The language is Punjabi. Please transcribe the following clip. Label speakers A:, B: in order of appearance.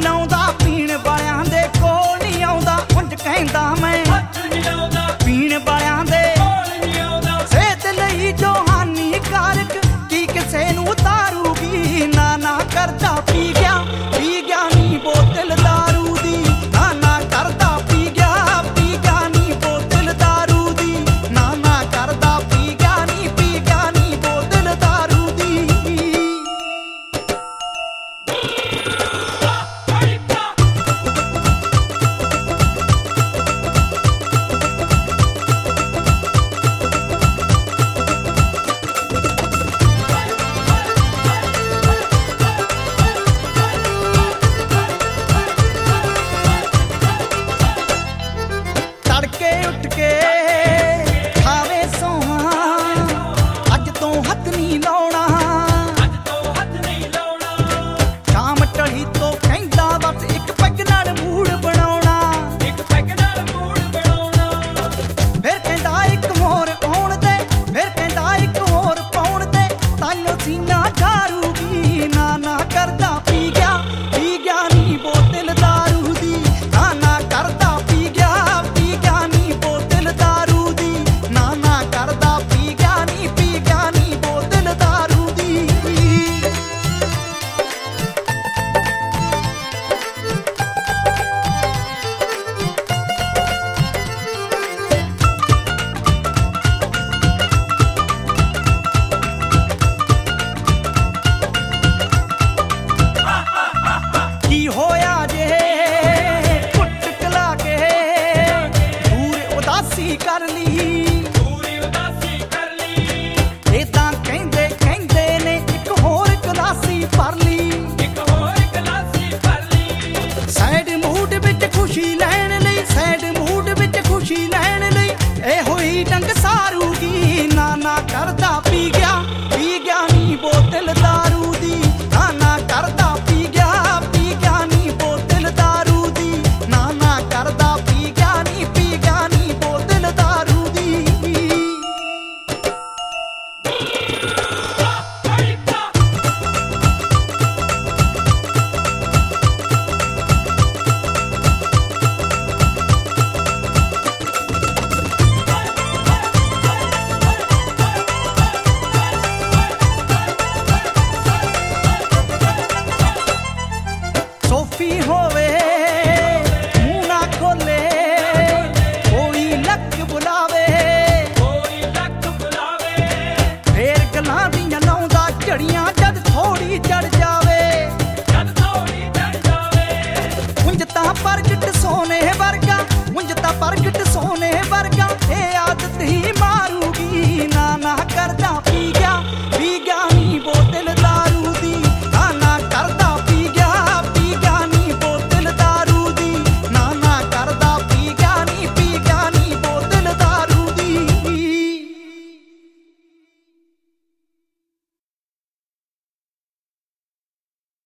A: ਲਾਉਂਦਾ ਪੀਣ ਵਾਲਿਆਂ ਦੇ ਕੋਲ ਨਹੀਂ ਆਉਂਦਾ ਉਂਝ ਕਹਿੰਦਾ ਮੈਂ ਪੀਣ ਵਾਲਿਆਂ ਦੇ ਸਿਹਤ ਲਈ ਜੋ ਹਾਨੀਕਾਰਕ ਕੀ ਕਿਸੇ ਨੂੰ ਉਤਾਰੂਗੀ ਨਾ ਨਾ ਕਰਦਾ ਪੀ ਗਿਆ ਨੀ ਬੋਤਲ ਦਾਰੂ ਦੀ ਨਾ ਨਾ ਕਰਦਾ ਪੀ ਗਿਆ ਨੀ ਬੋਤਲ ਦਾਰੂ ਦੀ ਨਾ ਨਾ ਕਰਦਾ ਪੀ ਗਿਆ ਨੀ ਬੋਤਲ ਦਾਰੂ ਦੀ ਤੜਕੇ ਉੱਠ ਕੇ ਖਾਵੇ ਸੋਹਾਂ ਅੱਜ ਤੋਂ ਹੱਥ ਨਹੀਂ ਲਾਉਣਾ ਸ਼ਾਮ ਢਲੀ ਤੋਂ ਕਹਿੰਦਾ ਬਸ ਇੱਕ ਪੈਗ ਨਾਲ ਮੂਡ ਬਣਾਉਣਾ ਫਿਰ ਕਹਿੰਦਾ ਇੱਕ ਹੋਰ ਪਾਉਣ ਦੇ ਫਿਰ ਕਹਿੰਦਾ ਇੱਕ ਹੋਰ ਪਾਉਣ ਦੇ ਤਾਈਓ ਸੀਨਾ ਝਾਰੂ